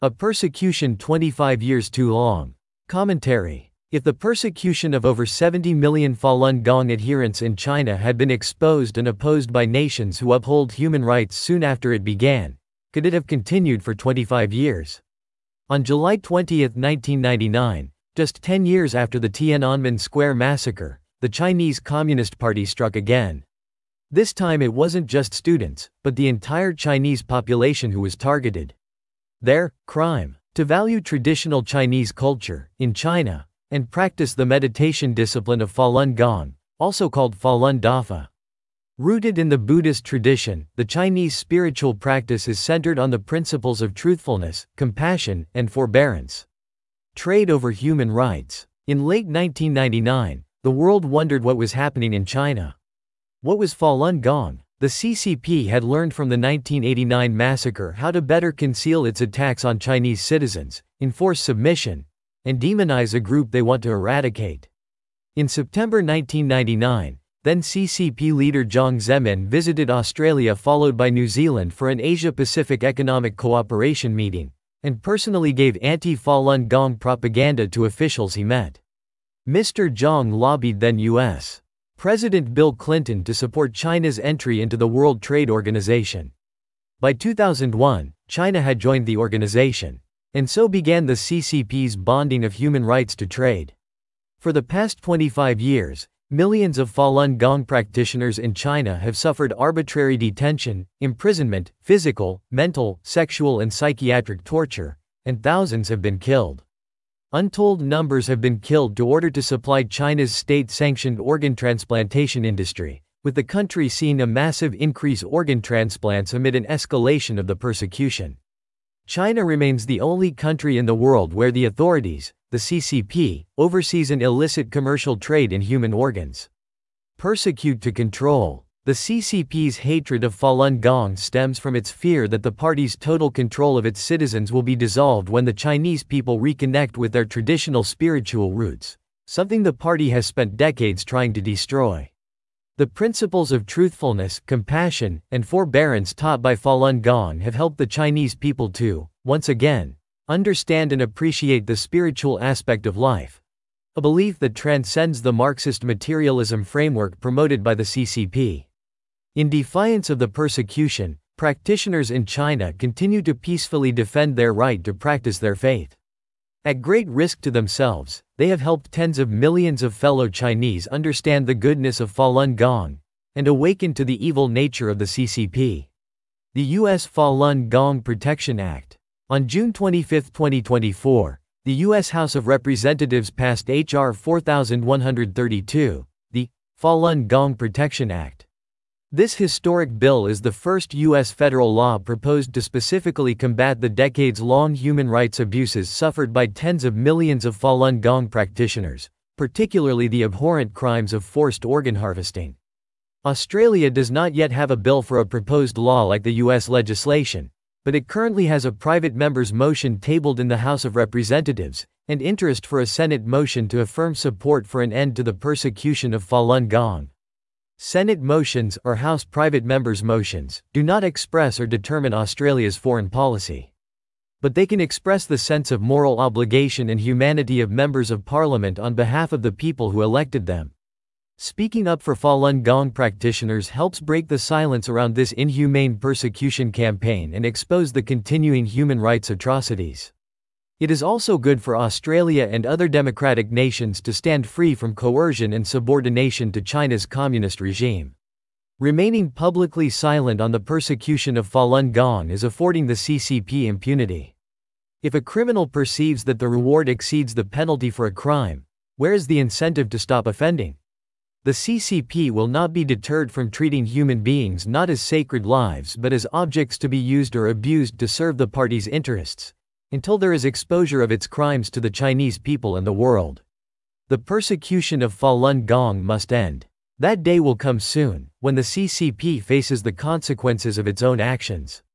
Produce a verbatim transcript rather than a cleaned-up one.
A persecution twenty-five years too long. Commentary. If the persecution of over seventy million Falun Gong adherents in China had been exposed and opposed by nations who uphold human rights soon after it began, could it have continued for twenty-five years? On July twentieth, nineteen ninety-nine, just ten years after the Tiananmen Square massacre, the Chinese Communist Party struck again. This time it wasn't just students, but the entire Chinese population who was targeted. Their crime: to value traditional Chinese culture in China and practice the meditation discipline of Falun Gong, also called Falun Dafa. Rooted in the Buddhist tradition, the Chinese spiritual practice is centered on the principles of truthfulness, compassion, and forbearance. Trade over human rights. In late nineteen ninety-nine, the world wondered what was happening in China. What was Falun Gong? The C C P had learned from the nineteen eighty-nine massacre how to better conceal its attacks on Chinese citizens, enforce submission, and demonize a group they want to eradicate. In September nineteen ninety-nine, then C C P leader Jiang Zemin visited Australia followed by New Zealand for an Asia-Pacific Economic Cooperation meeting, and personally gave anti-Falun Gong propaganda to officials he met. Mister Jiang lobbied then U S President Bill Clinton to support China's entry into the World Trade Organization. By two thousand one, China had joined the organization, and so began the C C P's bonding of human rights to trade. For the past twenty-five years, millions of Falun Gong practitioners in China have suffered arbitrary detention, imprisonment, physical, mental, sexual and psychiatric torture, and thousands have been killed. Untold numbers have been killed to order to supply China's state-sanctioned organ transplantation industry, with the country seeing a massive increase in organ transplants amid an escalation of the persecution. China remains the only country in the world where the authorities, the C C P, oversees an illicit commercial trade in human organs. Persecute to control. The C C P's hatred of Falun Gong stems from its fear that the party's total control of its citizens will be dissolved when the Chinese people reconnect with their traditional spiritual roots, something the party has spent decades trying to destroy. The principles of truthfulness, compassion, and forbearance taught by Falun Gong have helped the Chinese people to, once again, understand and appreciate the spiritual aspect of life, a belief that transcends the Marxist materialism framework promoted by the C C P. In defiance of the persecution, practitioners in China continue to peacefully defend their right to practice their faith. At great risk to themselves, they have helped tens of millions of fellow Chinese understand the goodness of Falun Gong and awaken to the evil nature of the C C P. The U S Falun Gong Protection Act. On June twenty-fifth, twenty twenty-four, the U S House of Representatives passed H R four thousand one hundred thirty-two, the Falun Gong Protection Act. This historic bill is the first U S federal law proposed to specifically combat the decades-long human rights abuses suffered by tens of millions of Falun Gong practitioners, particularly the abhorrent crimes of forced organ harvesting. Australia does not yet have a bill for a proposed law like the U S legislation, but it currently has a private member's motion tabled in the House of Representatives, and interest for a Senate motion to affirm support for an end to the persecution of Falun Gong. Senate motions, or House private members' motions, do not express or determine Australia's foreign policy. But they can express the sense of moral obligation and humanity of members of Parliament on behalf of the people who elected them. Speaking up for Falun Gong practitioners helps break the silence around this inhumane persecution campaign and expose the continuing human rights atrocities. It is also good for Australia and other democratic nations to stand free from coercion and subordination to China's communist regime. Remaining publicly silent on the persecution of Falun Gong is affording the C C P impunity. If a criminal perceives that the reward exceeds the penalty for a crime, where is the incentive to stop offending? The C C P will not be deterred from treating human beings not as sacred lives but as objects to be used or abused to serve the party's interests, until there is exposure of its crimes to the Chinese people and the world. The persecution of Falun Gong must end. That day will come soon, when the C C P faces the consequences of its own actions.